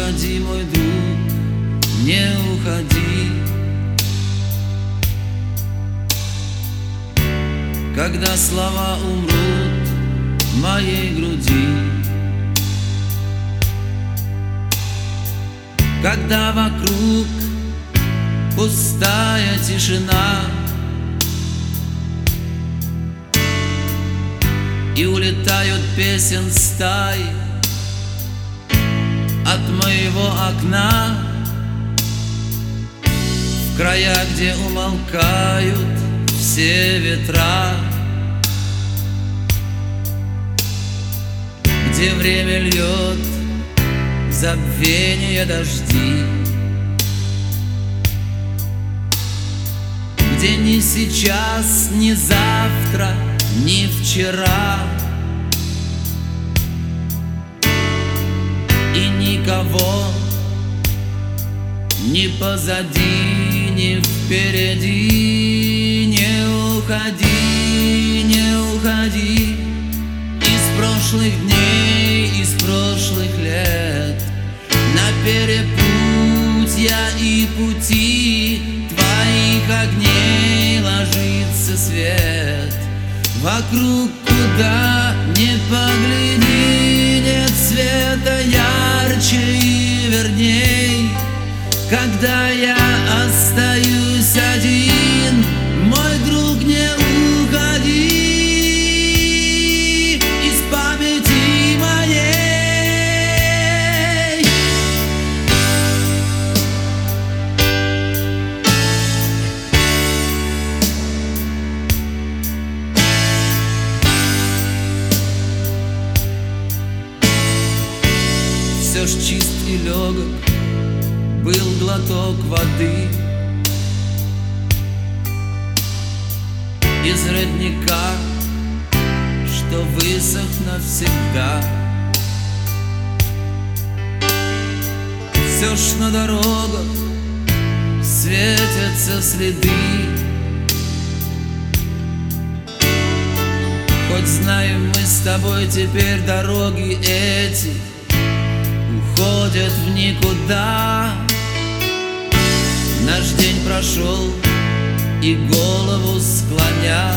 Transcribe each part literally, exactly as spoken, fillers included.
уходи, мой друг, не уходи. Когда слова умрут в моей груди, когда вокруг пустая тишина, и улетают песен стаи от моего окна в края, где умолкают все ветра, где время льет забвение дожди, где ни сейчас, ни завтра, ни вчера, и никого ни позади, ни впереди. Не уходи, не уходи из прошлых дней, из прошлых лет, на перепутья и пути твоих огней ложится свет. Вокруг, куда не погляди, нет света ярче и верней. Когда я остаюсь один, мой друг, не уходи из памяти моей. Все ж чист и легок был глоток воды из родника, что высох навсегда. Все ж на дорогах светятся следы, хоть знаем мы с тобой теперь, дороги эти уходят в никуда. Наш день прошел, и голову склоня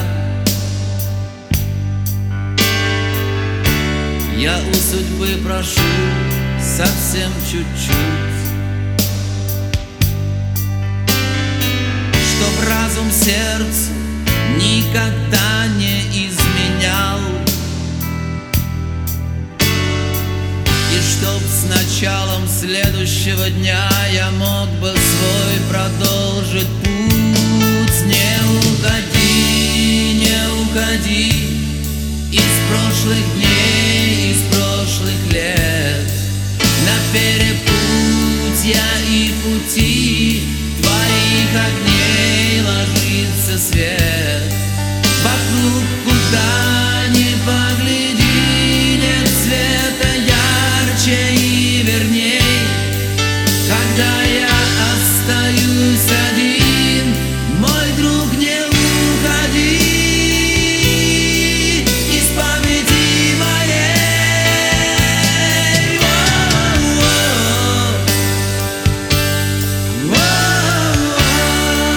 я у судьбы прошу совсем чуть-чуть, чтоб разум сердцу никогда не изменял, и чтоб с началом следующего дня я мог бы свой продолжить путь. Не уходи, не уходи из прошлых дней, из прошлых лет, на перепутья и пути твоих огней ложится свет. Вокруг, куда ни погляди, нет света ярче и верней. Когда я остаюсь один, мой друг, не уходи из памяти моей. Воу-воу. Воу-воу.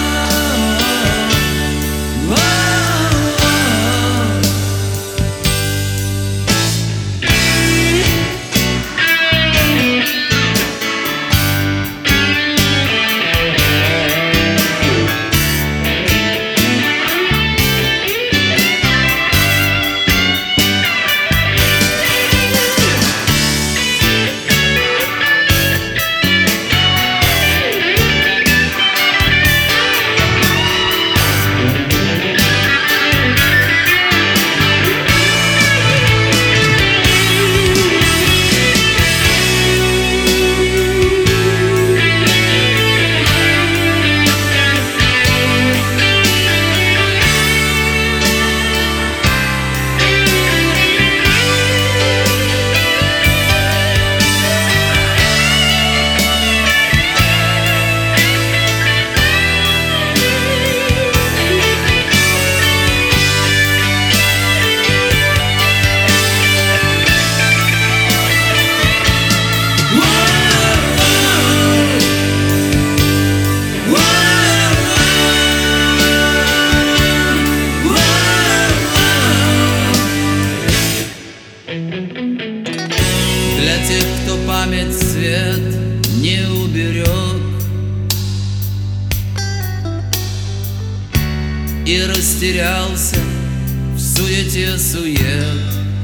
и растерялся в суете сует.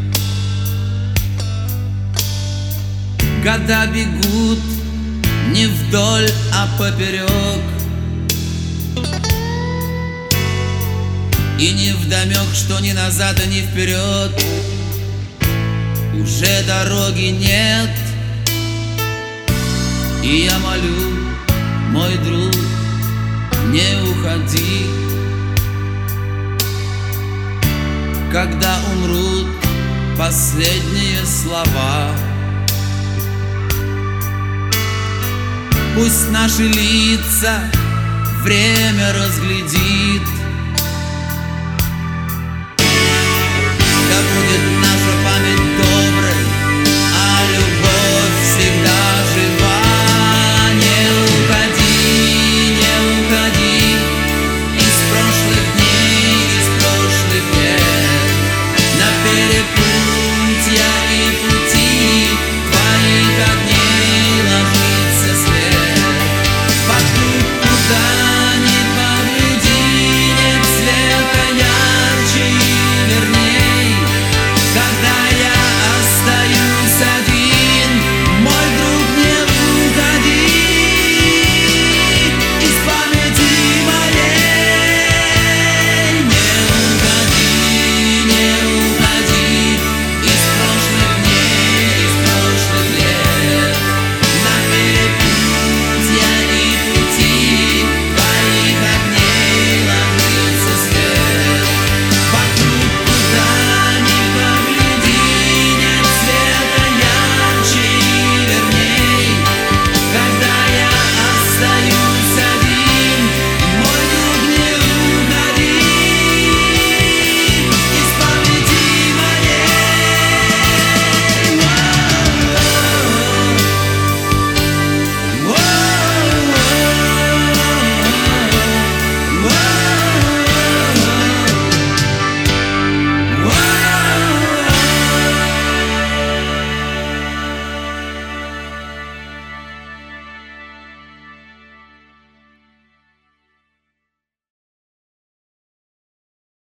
Года бегут не вдоль, а поперек, и не вдомек, что ни назад, и ни вперед уже дороги нет. И я молю, мой друг, не уходи, когда умрут последние слова. Пусть наши лица время разглядит, да будет